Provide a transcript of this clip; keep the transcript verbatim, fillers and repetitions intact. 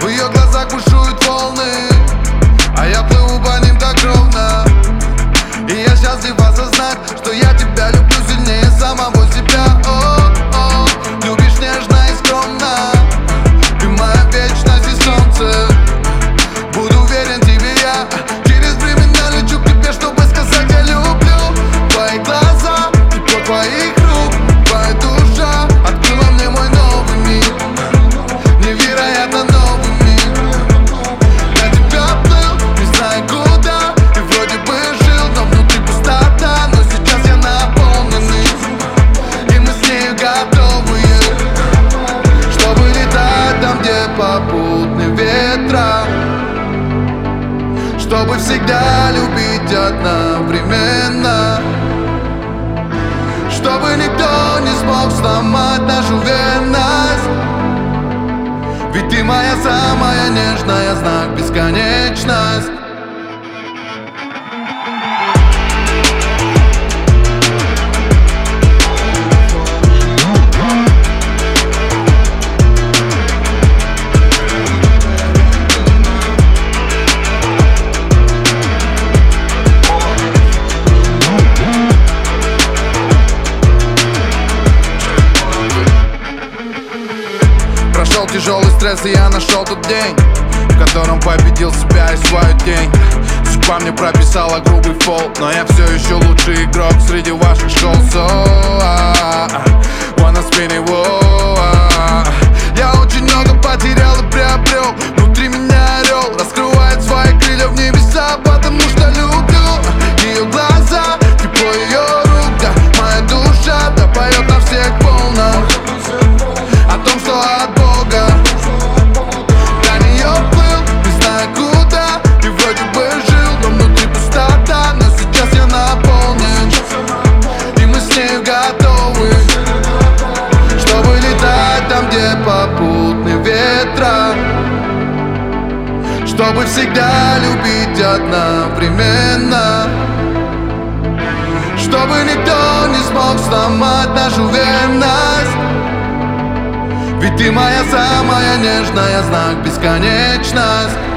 В ее глазах бушуют волны, а я плыву по ним так ровно. И я счастлив осознать, что я тебя люблю сильнее самого себя. О-о, любишь нежно и скромно, ты моя вечность и солнце. Буду верен тебе я, через времена лечу к тебе, чтобы сказать я люблю. Твои глаза, тепло твоих рук, твоя душа открыла мне мой новый мир, невероятно новый мир. Я тебя плыл, не знаю куда, и вроде бы жил, но внутри пустота. Но сейчас я наполненный, и мы с нею готовые, чтобы летать там, где попутные ветра, чтобы всегда любить одновременно, чтобы никто не смог сломать нашу верность. Ведь ты моя самая нежная, знак бесконечность. Прошел тяжелый стресс, и я нашел тот день, в котором победил себя и свою тень. Судьба мне прописала грубый фол, но я все еще лучший игрок среди ваших школ. So, I wanna spin it, whoa, I. Я очень много потерял и приобрел, внутри меня орел раскрывает свои крылья в небеса, потому что люблю ее глаза, тепло ее рук, да, моя душа, да, поет на всех волнах о том, что от Бога. До нее плыл, не знаю куда, и вроде бы жил, но внутри пустота. Но сейчас я наполнен, и мы с нею готовы, чтобы летать там, где попутные ветра, чтобы всегда любить одновременно, чтобы никто не смог сломать нашу верность. Ведь ты моя самая нежная, знак бесконечность.